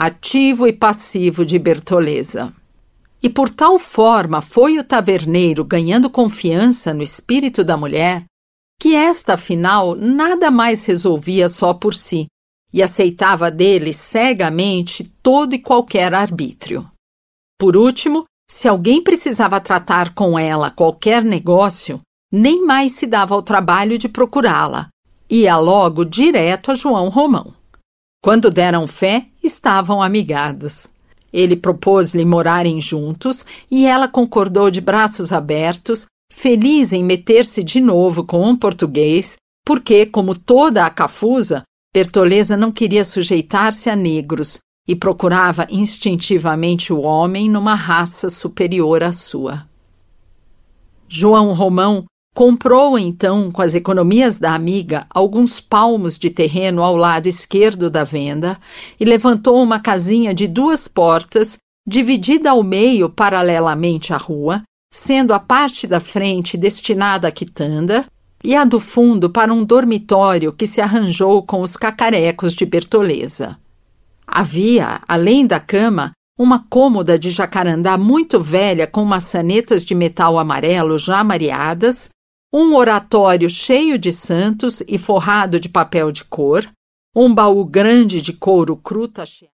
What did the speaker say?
ativo e passivo de Bertoleza. E por tal forma foi o taverneiro ganhando confiança no espírito da mulher, que esta, afinal, nada mais resolvia só por si, e aceitava dele cegamente todo e qualquer arbítrio. Por último, se alguém precisava tratar com ela qualquer negócio, nem mais se dava ao trabalho de procurá-la, ia logo direto a João Romão. Quando deram fé, estavam amigados. Ele propôs-lhe morarem juntos e ela concordou de braços abertos, feliz em meter-se de novo com um português, porque, como toda a cafusa, Bertoleza não queria sujeitar-se a negros e procurava instintivamente o homem numa raça superior à sua. João Romão comprou, então, com as economias da amiga, alguns palmos de terreno ao lado esquerdo da venda e levantou uma casinha de 2 portas, dividida ao meio paralelamente à rua, sendo a parte da frente destinada à quitanda e a do fundo para um dormitório que se arranjou com os cacarecos de Bertoleza. Havia, além da cama, uma cômoda de jacarandá muito velha com maçanetas de metal amarelo já mareadas, um oratório cheio de santos e forrado de papel de cor, um baú grande de couro cru tacheado.